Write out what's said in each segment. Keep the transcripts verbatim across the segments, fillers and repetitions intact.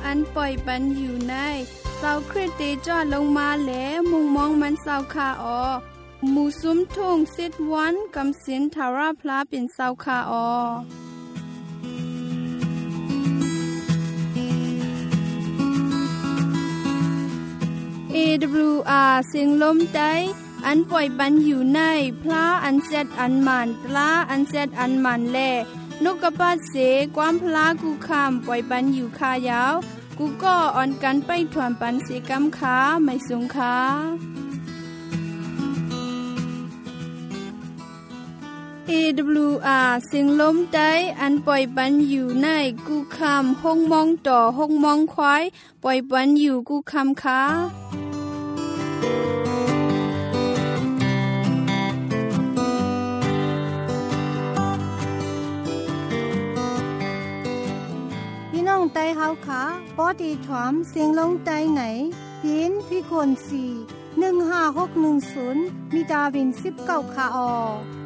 อันปล่อยปันอยู่ในเศร้าคริสเตจอดลงมาแลมุงมองมันเศร้าคาออหมู่ซุ้มทุ่งสิทวันกำสินทาราพลาเป็นเศร้าคาออเอ ดับเบิลยู อาร์ เสียงลมใต้อันปล่อยปันอยู่ในพระอันเซดอันมันตลาอันเซดอันมันแลนกกระปาเสความพลากูคำปล่อยปันอยู่คายาวกูก็อ่อนกันไปถวนปันเสกำขาไม่สูงขาเอ ดับเบิลยู อาร์ เสียงลมใต้อันปล่อยปันอยู่ในกูคำห้องมองต่อห้องมองควายปล่อยปันอยู่กูคำขาน้องไต้เฮาขาปอดีถอมเสียงลงไต้ไหนยินพี่คนสี่ หนึ่งห้าหกหนึ่งศูนย์มีดาวินสิบเก้าขาออ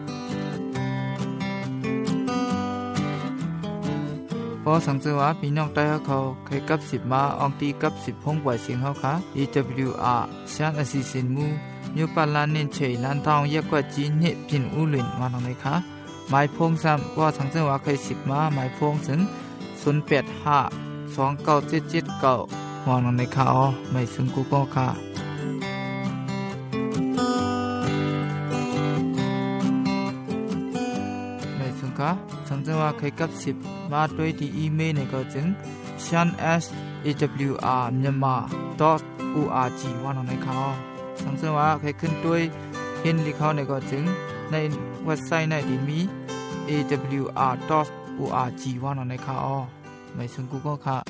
พอสังเกตว่าพี่น้องไต้เฮาเขาเคยกับสิบมาอองตีกับสิบห้องปล่อยเสียงเฮาค่ะ อี ดับเบิลยู อาร์ ชานอสิสินมูยูปาลานเน้นเฉยลานทองยกว่าจีนเนพินอูหลินมาทางไหนคะหมายพงซ้ำว่าสังเกตว่าเคยสิบมาหมายพงถึงศูนย์ แปด ห้า สอง เก้า เจ็ด เจ็ด เก้ามองลงในข่าวไม่ซึ่งกูก็ค่ะไม่ซึ่งค่ะสังเกตว่าเคยกับสิบมาด้วยที่อีเมลในก็จึง ชาน เอส เอ ดับเบิลยู อาร์ myanmar ดอท โอ อาร์ จี ว่าลงในข่าวสังเกตว่าเคยขึ้นด้วยเห็นลิข่าวในก็จึงในเว็บไซต์ในที่มี เอ ดับเบิลยู อาร์ ดอท โอ อาร์ จี ว่าลงในข่าวไม่ซึ่งกูก็ค่ะ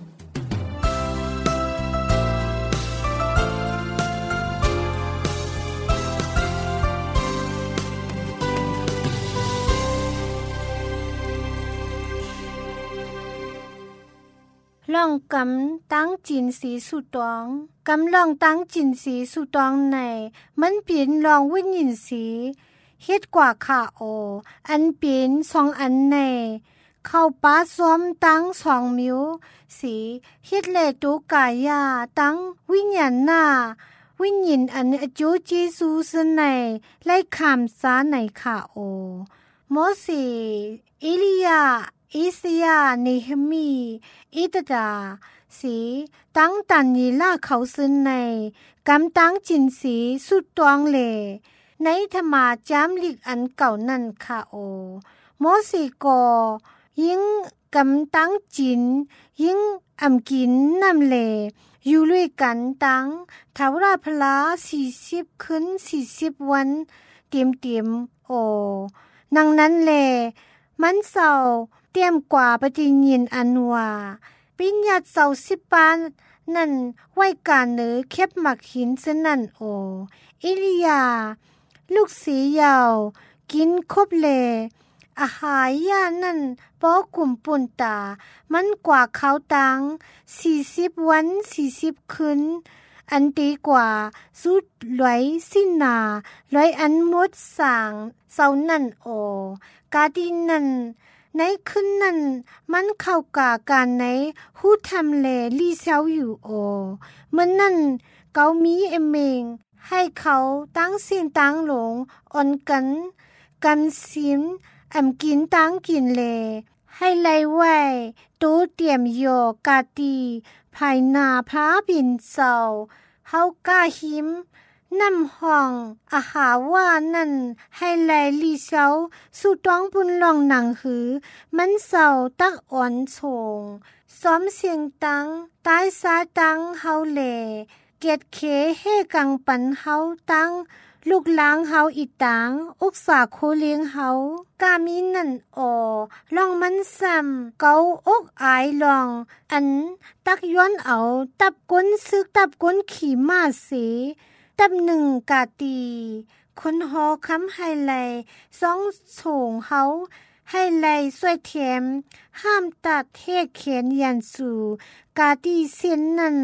ล่องกำตั้งจินสีสุตองกำล่องตั้งจินสีสุตองในมันเป็นลองวิญญาณสีเฮ็ดกว่าขาโออันเป็นสองอันในเข้าป้าซ้อมตั้งสองมิวสีเฮ็ดเลตุกายาตั้งวิญญาณหน้าวิญญาณอันอจูเจซูสในไล่คำสาในขาโอโมเสเอลียาอิสยาเนหมีอิตดาสีตั้งตันยีลาเขาซึนในกำตั้งจินสีสุดตวงเลในธรรมาจามลิกอันเก่านั่นค่ะโอโมสีกอยิ่งกำตั้งจินยิ่งอำกินนำเลอยู่ด้วยกันตั้งทาวราพลาสี่สิบขึ้นสี่สิบวันเตรียมเตรียมโอนังนั้นเลมันเศร้าเตรียมกว่าปฏิญญาอันว่าปิญญาเศร้าสิบปานนั่นไว้การเนือเข็บหมักหินเสนั่นโออิลิยาลูกสียาวกินคบเลอาหารยานั่นปอกุ่มปุ่นตามันกว่าเขาตังสี่สิบวันสี่สิบคืนอันตีกว่าสุดไหลสินาไหลอันมดสางเศร้านั่นโอกาดินนั่นในคืนนั้นมันเข้ากาการในหูทำแลลีเซาอยู่โอเมื่อนั้นเกามีเอเมงให้เขาตั้งสินตั้งหลงอ่อนกันกันสิมอำกินตั้งกินเลให้ไล่ไว้ตูเตรียมโยกาตีภายหน้าพระบินเศร้าเฮากาหิมน้ำห้องอาหาว่านั่นให้ไลลีเซาสู่ต้องบุญลองหนังหือมันเศร้าตักอ่อนโฉงซ้อมเสียงตังตายสาตังเฮาแลเกียดเคเฮกังปันเฮาตังลูกล้างเฮาอีตังอุกษาโคเลี้ยงเฮากามีนั่นออลองมันซ้ำเกาอกอายลองอันตักย้อนเอาตับก้นซึกตับก้นขี่มาเสตับหนึ่งกาตีคนหอคำไฮไลสองโฉงเฮาไฮไลสวยเทียมห้ามตัดเทศเขียนยันสู่กาตีเส้นนั่นก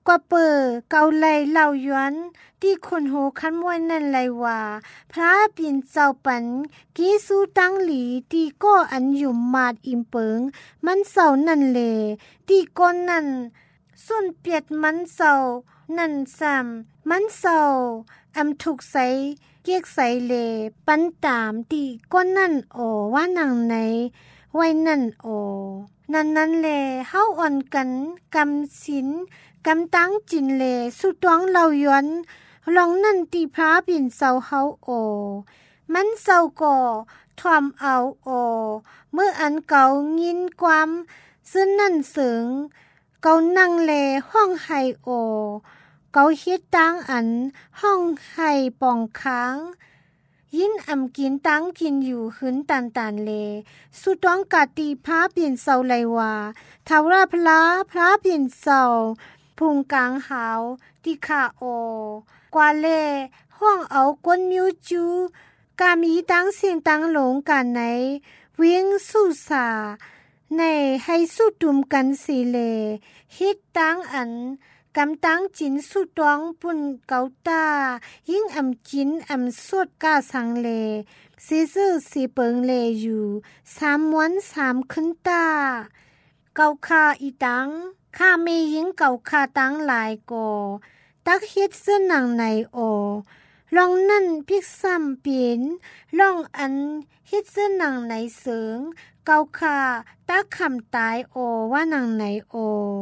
ก็เปิเกาไลเหล่าย้อนที่คนโหคันมวยนั่นไลว่าพระปิ่นเจ้าปันกีสู้ตั้งหลีที่ก็อันอยู่มาดอิมเปิงมันเศร้านั่นเลที่ก้นนั่นส่วนเปียดมันเศร้านั่นซ้ำมันเศร้าอำถูกใสเกียกใสเลปันตามที่ก้นนั่นโอว่านังไหนไว้นั่นโอนั่นนั่นเลเฮาอ่อนกันกำสินกำตั้งจินเลสุตวงเหล่าย้อนลองนั่นตีพระปิ่นเศร้าเฮาโอมันเศร้าก่อทอมเอาโอเมื่ออันเก่ายินความซึ่งนั่นเสิงเกานั่งเลห้องไห้โอเกาเฮ็ดตั้งอันห้องไห้ป่องค้างยินอำกินตั้งกินอยู่หืนตันตันเลสุต้องกาตีพระปิ่นเศร้าไลว่าทาวราพระพระปิ่นเศร้าพุงกลางหาวติขาโอกว่าเลห้องเอาก้นมิวจูกามีตั้งเสียงตั้งหลงกันไหนเวียงสู้สาในให้สู้ตุมกันสีเลฮิตตั้งอันกำตั้งจินสู้ตวงปุ่นเกาตายิ่งอำจินอำสดกาสังเลสีซื่อสีเปิงเลอยู่สามวันสามขึ้นตาเกาคาอีตังข้าเมยิงเก่าคาตั้งหลายก่อตักเฮ็ดเสื้อหนังในโอลองนั่นพิกซ้ำเปลี่ยนลองอันเฮ็ดเสื้อหนังในเสริงเก่าคาตักคำตายโอว่าหนังในโอ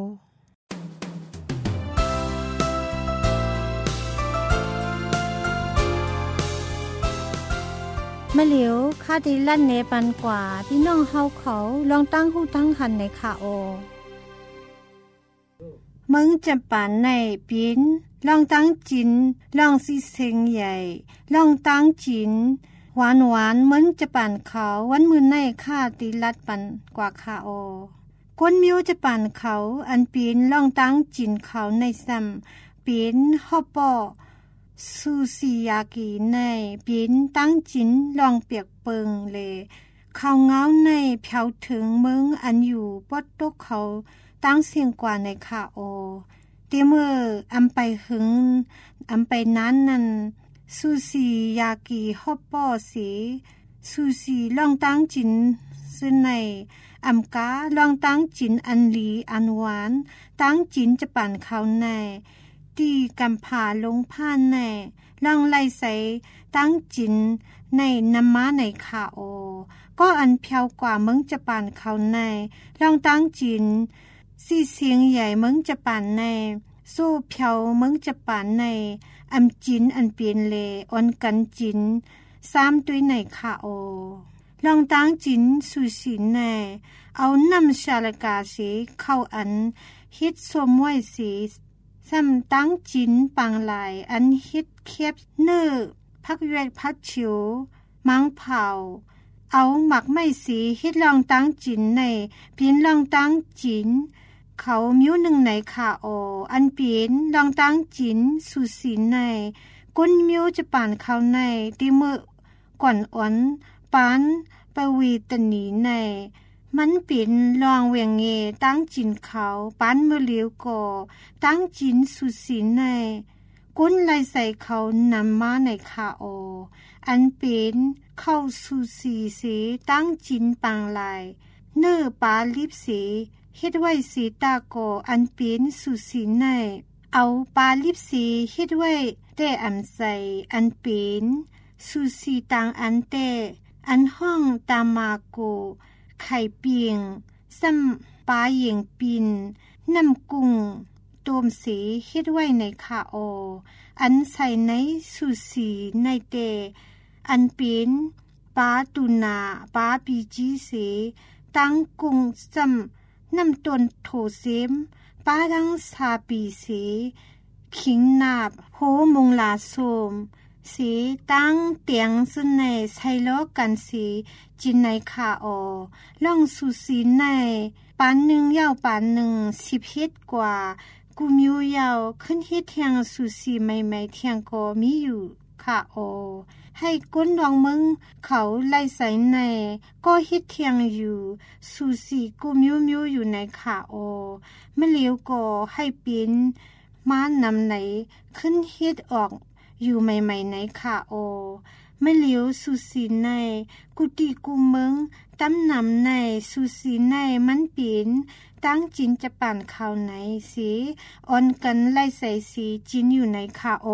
มะเหลียวข้าได้ลั่นเนปันกว่าพี่น้องเฮาเขาลองตั้งหูตั้งหันในค่ะโอมึงจะป่านในปินลองตั้งจินลองสิเซงใหญ่ลองตั้งจินหวานหวานมึงจะป่านเขาวันมือในข้าตีลัดปันกว่าค่ะโอก้นมิวจะป่านเขาอันปินลองตั้งจินเขาในซ้ำปินฮอปปอซูซิยากิในปินตั้งจินลองเปียกเปิงเลเขาเงาในเผาถึงมึงอันอยู่ปอดตกเขาตั้งเสียงกว่าในค่ะโอเตเมื่ออำไปหึงอำไปนั้นนั่นซูซิยากิฮอปปอสีซูซิลองตั้งจินซึ่งในอำกาลองตั้งจินอันลีอันหวานตั้งจินจะปั่นเขาในตีกำผาลงผ่านในลองไล่ใส่ตั้งจินในน้ำม้าในค่ะโอก็อันเพียวกว่ามึงจะปั่นเขาในลองตั้งจินสีเสียงใหญ่มึงจะปั่นในสู้เพียวมึงจะปั่นในอำจินอันเปลี่ยนเลอ่อนกันจินซ้ำด้วยในค่ะโอลองตั้งจินสุสินในเอาน้ำชาลกาสีเข้าอันฮิตสวมไว้สีซ้ำตั้งจินปังลายอันฮิตเคียบเนื้อพักเวกพัดฉิวมังเผาเอาหมักไม่สีฮิตลองตั้งจินในเปลี่ยนลองตั้งจินเขามิ้วหนึ่งในขาโออันเปลี่ยนลองตั้งจินสุสินในก้นมิ้วจะป่านเขาในตีมือก่อนอ่อนปานปวีตนีในมันเปลี่ยนลองเวียงเงตั้งจินเขาปานมือเหลียวก่อตั้งจินสุสินในก้นไหลใส่เขานำมาในขาโออันเปลี่ยนเข้าสุสีสีตั้งจินปังลายเนื้อปาลิบสีเฮ็ดไว้สีตาโกอันเป็นสุสีในเอาปาลิบสีเฮ็ดไว้แต่อำใสอันเป็นสุสีตังอันแต่อันห้องตามาโกไข่เปียงซ้ำปาเยียงปินน้ำกุ้งต้มสีเฮ็ดไว้ในขาโออันใส่ในสุสีในแต่อันเป็นปาตุนาปาปีจีสีตั้งกุ้งซ้ำน้ำต้นโถเซมป้าดังซาปีสีขิงนาบโหมงลาโสมสีตั้งเตียงสุนในใช้ล้อกันสีจินในขาออล่องสุสีในปานหนึ่งยาวปานหนึ่งสิบเฮ็ดกว่ากูมิวยาวขึ้นเฮ็ดเทียงสุสีใหม่ๆเทียงก็มีอยู่ขาออให้ก้นดองมึงเขาไล่ใส่ในก็ฮิตเทียงอยู่สูสีกูมิวมิวอยู่ในขาโอไม่เลี้ยวก็ให้เป็นม้านำไหนขึ้นเฮ็ดออกอยู่ใหม่ๆในค่ะโอไม่เหลียวสุสีในกุติกุเมืองตำนำในสุสีในมันปีนตั้งจินจะปั่นข่าวไหนสิออนกันไล่ใส่สีจินอยู่ในค่ะโอ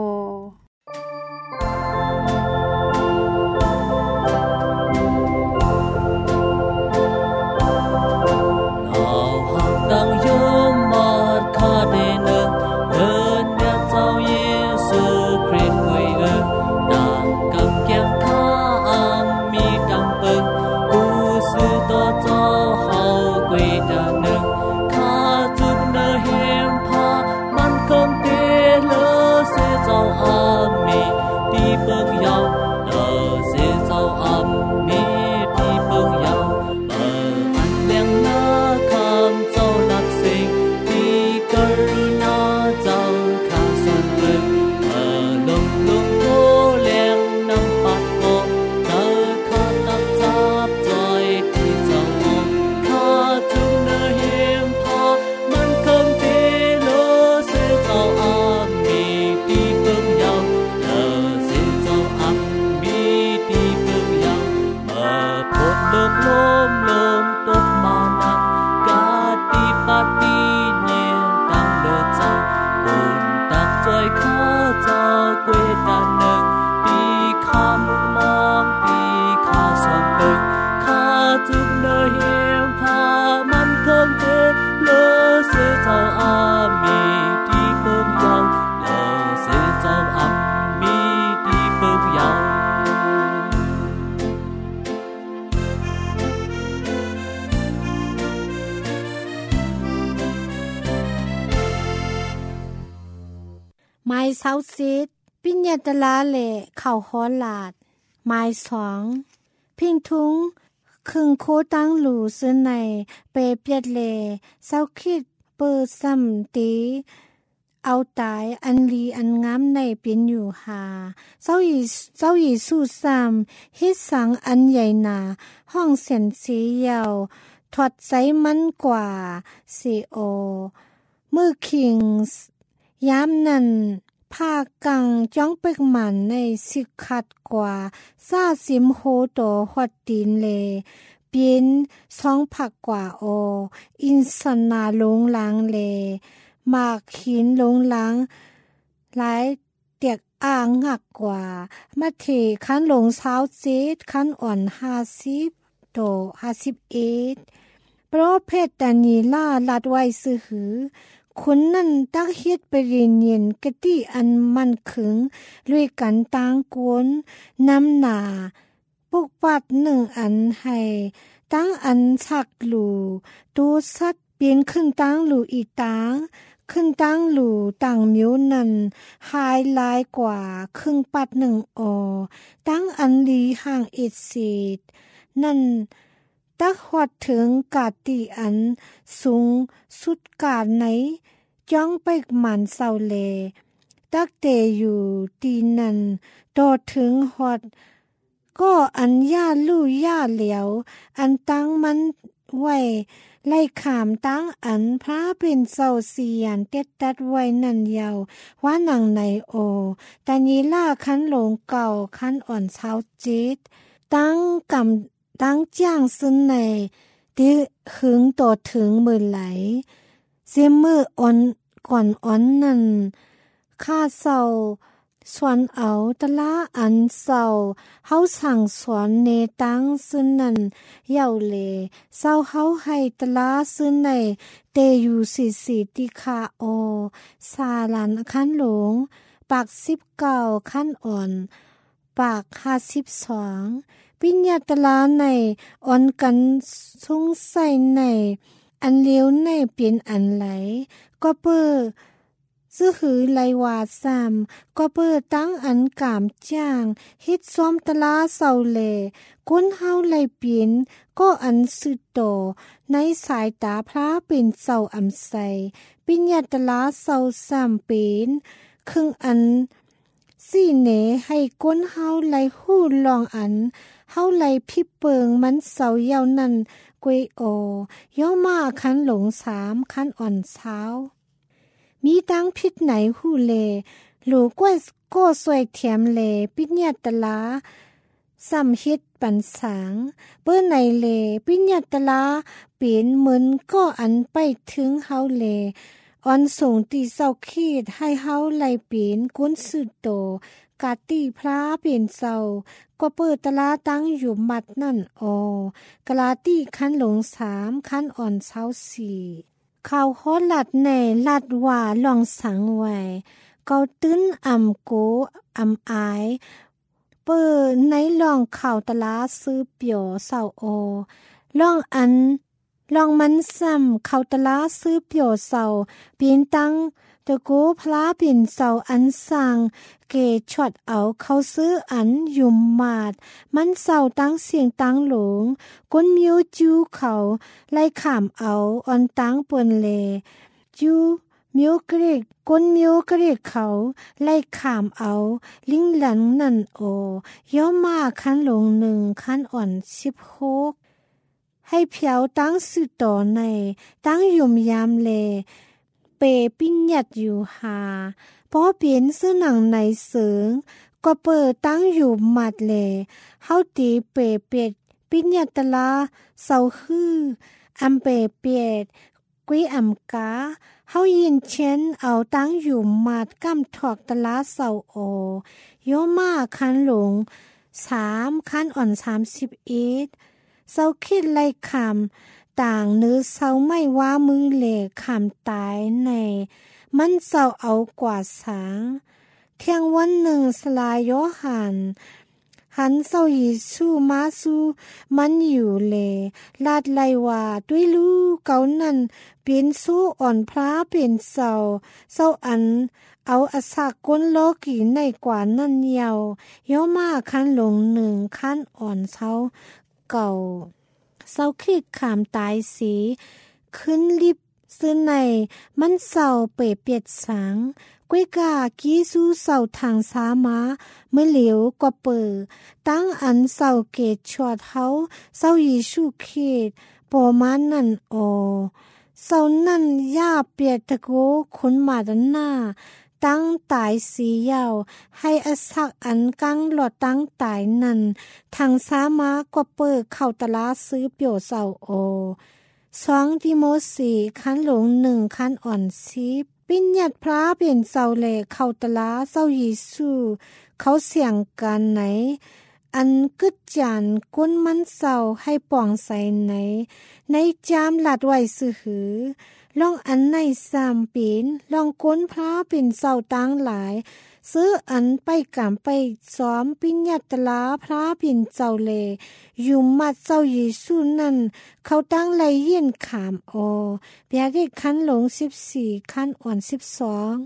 ไม้เซาซิดปิญญาตลาเลเข้าฮอลาดไม้สองพิงทุงครึ่งโคตั้งหลูซื้อในเปเปียดเลเซาคิดเปิดซ้ำตีเอาตายอันลีอันงามในเป็นอยู่หาเจ้าอีเจ้าอีสู้ซ้ำฮิตสังอันใหญ่หนาห้องเสียนสียาวถอดใจมันกว่าสีโอมือคิงยามนั้นภาคกังจ้องเปกหมันในสิขัดกว่าซาสิมโฮโตหอดตีนเลเปียนสองผักกว่าโออินสนาลงล้างเลมากหินลงล้างหลายเตียกอ่างหักกว่ามาเทคันลงเช้าเจ็ดคันอ่อนห้าสิบโตห้าสิบเอ็ดเพราะเพศตานีล่าลัดไว้ซื้อหือคนนั่นตักเฮ็ดไปเรียนเย็นกะติอันมันขึงด้วยกันต่างกวนน้ำหนาปุกปัดหนึ่งอันให้ตั้งอันชักหลูตัวสัดเปลี่ยนขึ้นตั้งหลูอีตางขึ้นตั้งหลูต่างมิวนั่นหายลายกว่าครึ่งปัดหนึ่งออตั้งอันลีห่างเอ็ดเศษนั่นตักหอดถึงกาติอันสูงสุดกาดไหนจ้องไปหมันเศร้าเลตักเตอยู่ตีนันโตถึงหอดก็อันย่าลู่ย่าเหลียวอันตั้งมันไว้ไล่ขามตั้งอันพระเป็นเศร้าเสียนเต็ดตัดไว้นั่นยาวว่าหนังในโอตานีล่าคันหลงเก่าคันอ่อนเช้าจิตตั้งกำตั้งจ้างซึ่งในที่หึงโตถึงมือไหลเสียมืออ่อนก่อนอ่อนนั่นข้าเศร้าสวนเอาตะละอันเศร้าเฮาสั่งสอนเนตังซึ่งนั่นเย่าเลเศร้าเฮาให้ตะละซึ่งในเตอยู่สิสิติคาโอสาลันคันหลงปากสิบเก้าคันอ่อนปากห้าสิบสองปิญญาตลาในอ่อนกันสงสัยในอันเลี้ยวในเปลี่ยนอันไหลก็เปิ้อซื้อหือไลวาซามก็เปิ้อตั้งอันกามจ้างฮิตซ้อมตลาเศร้าเลก้นเฮาไลเปลี่ยนก็อันสุดโตในสายตาพระเป็นเศร้าอำไสปิญญาตลาเศร้าสามเป็นครึ่งอันสี่เนให้ก้นเฮาไลหู้ลองอันเฮาไลพิเปิงมันเศร้ายาวนั่นกวยโอย่อมาคันหลงสามคันอ่อนเช้ามีตั้งพิษไหนหูเลหลูก้วยก็สวยเทียมเลปิญญาตลาสัมฮิตปันสางเปิ้นในเลปิญญาตลาเปลี่ยนเหมือนก็อันไปถึงเฮาเลออนส่งตีเศร้าขีดให้เฮาไล่เปลี่ยนกุนสืดโตกาตีพระเปลี่ยนเศร้าก็เปิดตลาตั้งอยู่มัดนั่นออกลาตีคันหลงสามคันอ่อนเช้าสี่ข่าวฮอดลัดในลัดว่าลองสังไว้เกาตื้นอำโกอำอายเปิดในลองข่าวตลาซื้อเปียวเศร้าโอลองอันลองมันซ้ำข่าวตลาซื้อเปียวเศร้าเปลี่ยนตั้งตะโกพลาเปลี่ยนเศร้าอันสั่งเกช็อตเอาเขาซื้ออันยุ่มมาดมันเศร้าตั้งเสียงตั้งหลงก้นมิวจูเขาไล่ขามเอาออนตั้งเปิ้นเลจูมิวกรีกก้นมิวกรีกเขาไล่ขามเอาลิงหลังนั่นโอย่อมาคันหลงหนึ่งคันอ่อนสิบหกให้เพียวตั้งสือต่อในตั้งยุ่มยามเลเปปิ้ญญัดอยู่หาเพราะเปลี่ยนซื้อหนังในเสืองก็เปิดตั้งอยู่หมัดเลเฮาตีเปเปียดปิ้ญญัดตลาเศร้าฮืออำเปเปียดกุ้ยอำกาเฮายินเช่นเอาตั้งอยู่หมัดกำถอกตลาเศร้าโอโยมาคันหลงสามคันอ่อนสามสิบเอ็ดเศร้าคิดไล่คำต่างเนื้อเศร้าไม่ว่ามือเหล่คำตายในมันเศร้าเอากว่าสางเที่ยงวันหนึ่งสลายโยหันหันเศร้ายิสูมาสูมันอยู่เลลาดไลว่าด้วยลูกเก่านั้นเปลี่ยนสู้อ่อนพระเปลี่ยนเศร้าเศร้าอันเอาอสากก้นโลกีในกว่านั่นเยาย่อมาคันหลงหนึ่งคันอ่อนเศร้าเก่าเศร้าคิดขามตายสีขึ้นลิบซื้อในมันเศร้าเปรเปียดสังก้วยกากี้สู้เศร้าทางสามาเมื่อเหลียวกว่าเปิดตั้งอันเศร้าเกตชวดเฮาเศร้ายิสูเขตปอมานั่นโอเศร้านั่นย่าเปียดตะโกคนมาดันหน้าตั้งตายสียาวให้อสักอันกังหลอดตั้งตายนั่นทางสามากว่าเปิดเข้าตลาซื้อเปียวเศร้าโอสองทิโมสีคันหลงหนึ่งคันอ่อนซีปิ้ญญัดพระเปลี่ยนเศร้าเลเข้าตลาเศร้ายิสูเขาเสียงกันไหนอันกึดจานก้นมันเศร้าให้ป่องใส่ไหนในจามหลัดไว้ซื้อหือลองอันในสามปีนลองก้นพระเป็นเศร้าตั้งหลายซื้ออันไปกำไปซ้อมปิ้ญญัตลาพระเป็นเจ้าเลอยู่มัดเจ้ายิสูนั่นเขาตั้งไลเยี่ยนขามโอเปียได้คันหลงสิบสี่คันอ่อนสิบสอง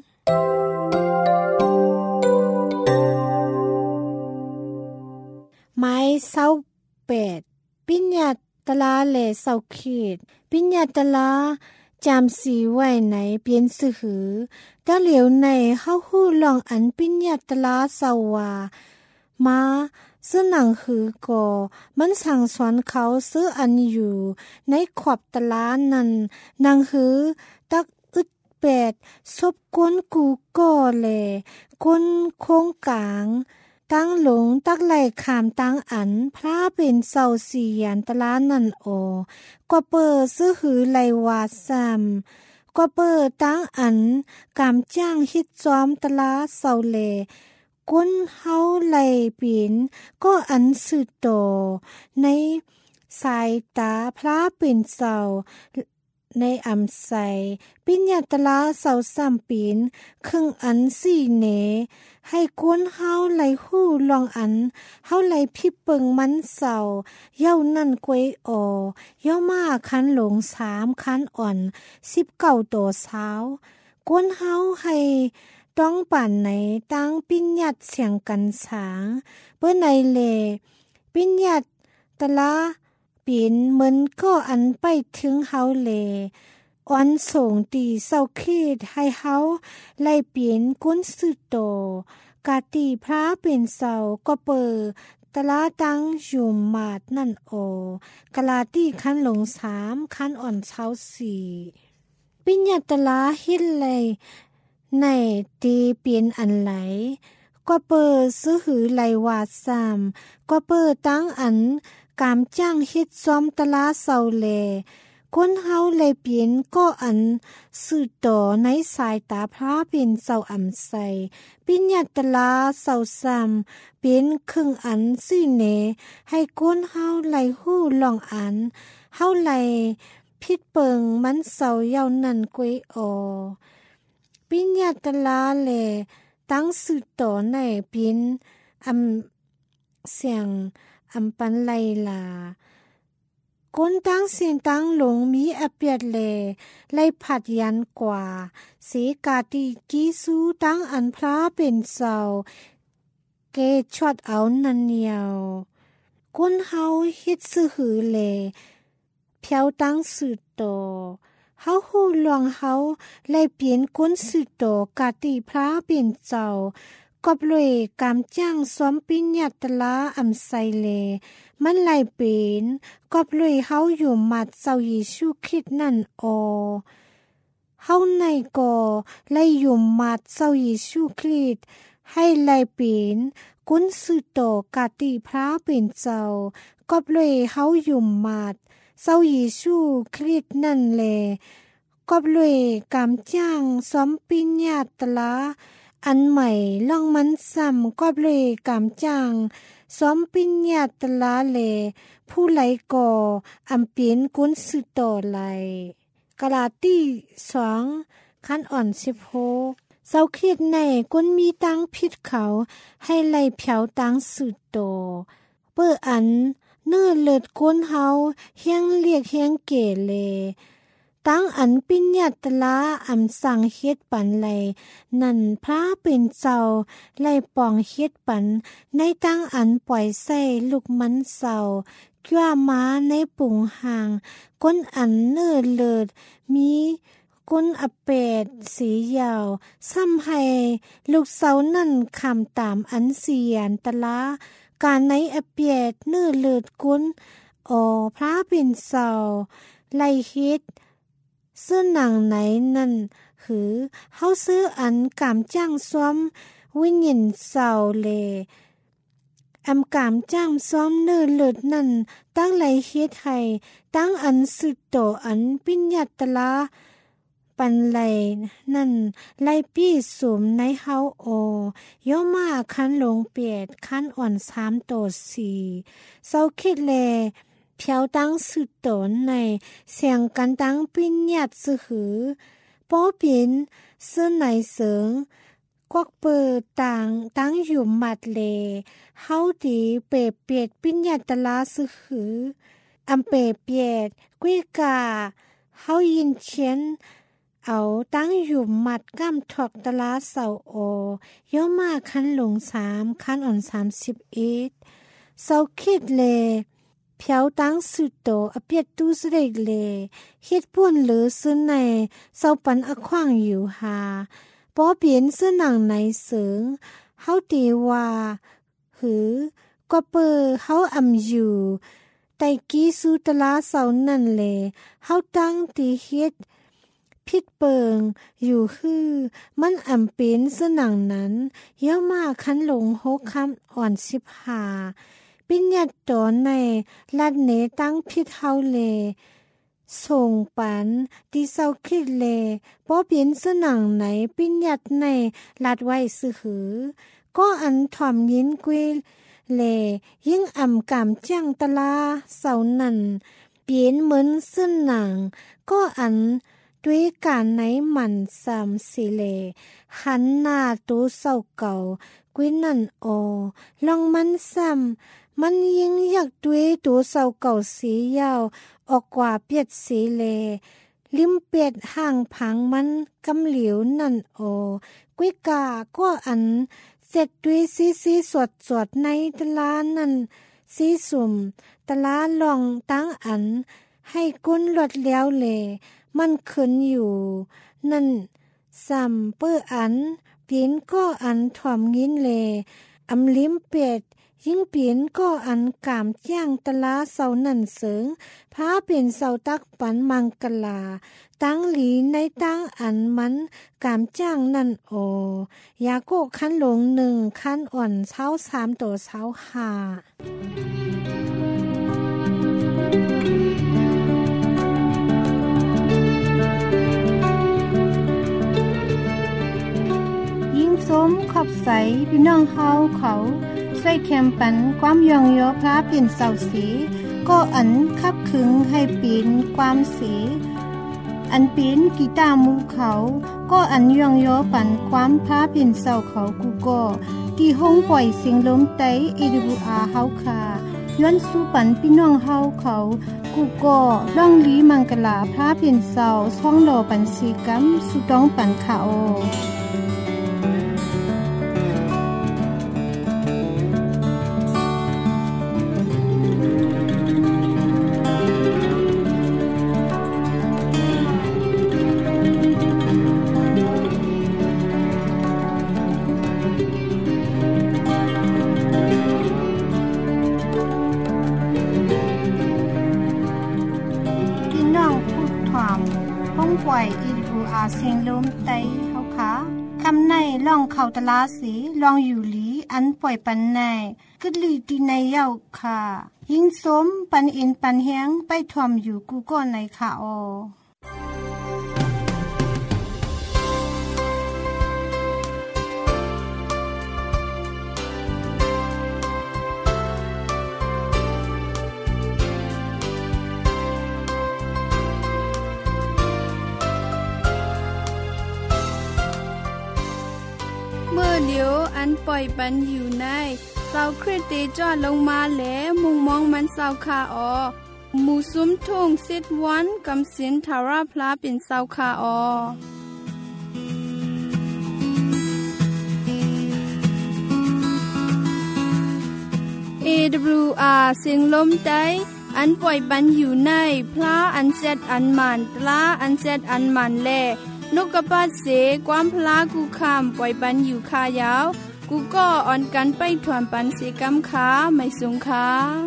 ไม้เศร้าเป็ดปิ้ญญัตลาเลเศร้าขีดปิ้ญญัตลาจำสีไว้ไหนเปลี่ยนสื่อหือตะเหลียวในเฮาฮู้ลองอันปิ้ญญัตลาเศร้าว่ามาซื้อหนังหือก่อมันสั่งสอนเขาซื้ออันอยู่ในขอบตลานั้นหนังหือตักอึดแปดซบก้นกูก่อแลก้นโค้งกลางตั้งหลงตักไหลขามตั้งอันพระเป็นเศร้าสี่ยันตลานั่นโอกว่าเปิดซื้อหือไหลวาซ้ำกว่าเปิดตั้งอันกำจ้างฮิตจอมตลาเศร้าเลก้นเฮาไหลปีนก็อันสืดโตในสายตาพระเป็นเศร้าในอำใสปิ้ญญัตลาเศร้าสามปีนครึ่งอันสี่เนให้ก้นเฮาไหลหู้ลองอันเฮาไหลพิเปิงมันเศร้าเย้านั่นกวยออย่อมาคันหลงสามคันอ่อนสิบเก้าโตเช้าก้นเฮาให้ต้องป่านไหนตั้งปิ้ญญัตเสียงกันสางเปิ้นในเลปิ้ญญัตลาปีนเหมือนก็อันไปถึงเฮาเลอ่อนส่งตีเศร้าคิดให้เฮาไล่เปลี่ยนก้นสืดโตกาตีพระเป็นเศร้าก็เปิดตลาตั้งอยู่มาดนั่นโอกะลาตีคันหลงสามคันอ่อนเช้าสี่ปิ้ญญัตลาเฮ็ดเลยในตีเปลี่ยนอันไหลก็เปิดซื้อหือไหลวาดสามก็เปิดตั้งอันกามจ้างเฮ็ดซ้อมตะลาเศร้าแลคนเฮาเลยเปลี่ยนก็อันสื่อต่อในสายตาพระเป็นเศร้าอำใสปิญญาตลาเศร้าซ้ำเป็นครึ่งอันซื่อเนให้คนเฮาไหลหู้ลองอันเฮาไหลพิดเปิงมันเศร้าเย้านั่นกวยออปิญญาตลาแลตั้งสื่อต่อในเป็นอำเสียงอำปันไลลาคนตั้งเสียงตั้งหลงมีอเปียดเลไล่ผัดยันกว่าเสกาติกีสูตั้งอันพระเป็นเศร้าเกชอดเอานันเนียวคนเฮาเฮ็ดซื่อหือเลเพียวตั้งสื่อต่อเฮาฮู้ลวงเฮาไล่เปลี่ยนคนสื่อต่อกาติพระเป็นเจ้ากอบเลยกามจ้างซ้อมปิญญาตลาอำไซเลมันไหลเป็นกอบเลยเฮาอยู่มัดเจ้าเยซูคริสต์นั่นออเฮาในก่อไหลอยู่มัดเจ้าเยซูคริสต์ให้ไหลเป็นกุนสือต่อกาติพระเป็นเจ้ากอบเลยเฮาอยู่มัดเจ้าเยซูคริสต์นั่นแลกอบเลยกามจ้างซ้อมปิญญาตลาอันใหม่ล่องมันซ้ำก็เลยกำจังซ้อมปิญญาตลาเลผู้ไหลก่ออำเปียนกุนสุต่อไหลกะลาตี้สองขั้นอ่อนสิบหกเศร้าเครียดในกุนมีตังพิษเขาให้ไหลเผาตังสุต่อเปื้ออันเนื้อเลิดกุนเฮาเฮียงเรียกเฮียงเกเลตั้งอันปิญญาตลาอำสั่งเฮ็ดปันไหลนั่นพระเป็นเจ้าไหลปองเฮ็ดปันในตั้งอันปล่อยใส่ลูกมันเศร้ากั้วม้าในปุงห่างก้นอันเนื้อเลิดมีก้นอเปดสียาวซ้ำให้ลูกเสานั่นคำตามอันเสียนตลาการในอเปดเนื้อเลิดก้นอ๋อพระเป็นเศร้าไหลเฮ็ดเสื้อหนังไหนนั่นหือเฮาซื้ออันกามจ้างซ้อมวิญญาณเศร้าเลอำกามจ้างซ้อมเนื้อเลิศนั่นตั้งไหลเฮ็ดให้ตั้งอันสุดโตอันปิญญาตลาปันไหลนั่นไหลปี้สมในเฮาโอย่อมาคันหลงเปียดคันอ่อนสามโตสี่เศร้าคิดแลเพียวตั้งสุดตนในเสียงกันตั้งปิญญาตสือหือป้อปินเสื้อไหนเสริงกวักเปิดต่างตั้งอยู่มัดเลเฮาดีเปรเปียดปิญญาตลาสือหืออำเปรเปียดกุ้ยกาเฮายินเชียนเอาตั้งอยู่มัดก้ามถอกตลาเสาโอย่อมาคันหลงสามคันอ่อนสามสิบเอ็ดเสาคิดเลเพียวตั้งสุดโตอเปียดตูสเรกเลเฮ็ดป่วนหรือซื้อในเศร้าปันอขวางอยู่หาป้อเปลี่ยนเสื้อหนังในเสริงเฮาตีว่าหือก็เปอเฮาอำอยู่ไตกี้สุตลาเศร้านั่นเลเฮาตั้งตีเฮ็ดพิดเปิงอยู่ฮือมันอำเป็นเสื้อหนังนั้นเยอะมากคันหลงหกคำอ่อนสิบห้าปิญญาตอนในลัดเนตั้งพิดเฮาเลส่งปันที่เศร้าคิดเลป้อเปลี่ยนเสื้อหนังไหนปิญญาตในลัดไว้ซื้อหือก็อันถ่อมยินกุยเลยิ่งอ่ำกามจ้างตลาเศร้านั่นเปลี่ยนเหมือนเสื้อหนังก็อันด้วยการไหนมันสามสิเลหันหน้าตูเศร้าเก่ากุยนั่นโอลองมันซ้ำมันยิ่งอยากด้วยตัวเศร้าเก่าสียาวออกกว่าเปียดสีเลลิมเปียดห่างพังมันกำเหลียวนั่นโอกุยกาก็อันเสร็จด้วยซีซีสวดสวดในตลานั่นซีสุ่มตลาลองตั้งอันให้ก้นหลดแล้วเลมันขึ้นอยู่นั่นซ้ำเปื้ออันเปลี่ยนก็อันถ่อมยินเลอำลิ้มเป็ดยิ่งเปลี่ยนก็อันกามจ้างตะลาเสานั่นเสงพาเป็นเสาตักปันมังกลาตั้งหลีในตั้งอันมันกามจ้างนั่นโอยาโกคันหลงหนึ่งคันอ่อนเช้าสามต่อเช้าห้ายิ่งสมขอบใสพี่น้องเฮาเขาใส่แคมปันความยองยอพระเปลี่ยนเสาสีก็อันคับขึงให้ปีนความสีอันปีนกีตาร์มูเขาก็อันยองยอปันความพระเปลี่ยนเสาเขากูก็ที่ห้องปล่อยเสียงลมไต เอ ดับเบิลยู อาร์ เฮาค่ะย้อนสู่ปันพี่น้องเฮาเขากูก็ร่องลีมังกลาพระเปลี่ยนเสาช่องโลปันสีกัมสุต้องปันเขาปล่อยอีดูอาเสียงลมไตเฮาค่ะคำในล่องเข้าตลาสีลองอยู่หลีอันปล่อยปันในกึดลีตีในเย้าค่ะยิ่งสมปันอินปันเฮียงไปถ่วมอยู่กูก็ในค่ะออเมื่อเดียวอันปล่อยปันอยู่ในเสาคริสติจอดลงมาแล้วมุงมองมันเสาคาออหมู่ซุ้มทุ่งสิทวันกำสินทาราพลาเป็นเสาคาออ เอ ดับเบิลยู อาร์ เสียงลมไตอันปล่อยปันอยู่ในพลาอันเซตอันมันตลาอันเซตอันมันแลนกกระปัดเสความพลากูคำปล่อยปันอยู่คายาวกูก็อ่อนกันไปถวนปันเสกำขาไม่สงขา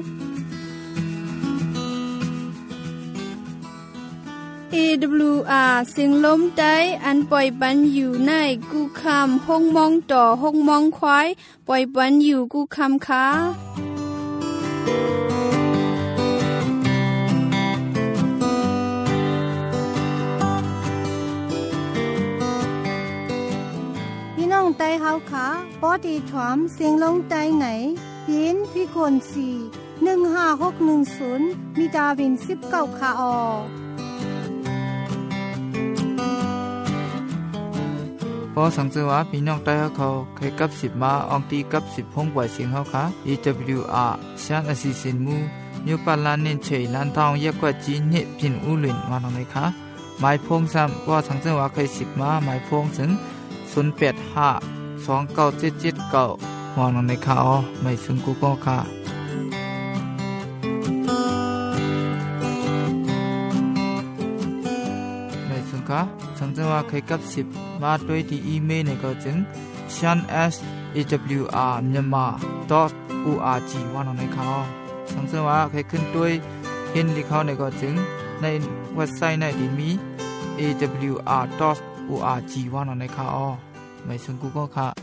เอ ดับเบิลยู อาร์ เสียงลมไตอันปล่อยปันอยู่ในกูคำห้องมองต่อห้องมองควายปล่อยปันอยู่กูคำขาไตเฮาขาปอดีถวมเสียงลงไตไหนปีนพี่คนสี่หนึ่งห้าหกหนึ่งศูนย์มีดาวินสิบเก้าคาออพอสังเกตว่าพี่น้องไตเขาเคยกับสิบมาอองตีกับสิบห้องปล่อยเสียงเขาค่ะ เอ ดับเบิลยู อาร์ ชานอสิสินมูนิวปาลานเน้นเฉยลันทองเยกกว่าจีนเนี่ยพินอุลินมาตรงไหนคะหมายพงซ้ำว่าสังเกตว่าเคยสิบมาหมายพงถึงศูนย์แปดห้าสองเก้าเจ็ดเจ็ดเก้าหอนังในข่าวไม่ซึ่งกูก็ค่ะไม่ซึ่งค่ะสังเกตว่าเคยกับสิบมาด้วยที่อีเมลในก็จึง shan s a w r myanmar dot org ว่านังในข่าวสังเกตว่าเคยขึ้นด้วยเห็นที่เขาในก็จึงในเว็บไซต์ในที่มี เอ ดับเบิลยู อาร์ dot org ว่านังในข่าวไม่ซึ่งกูก็ค่ะ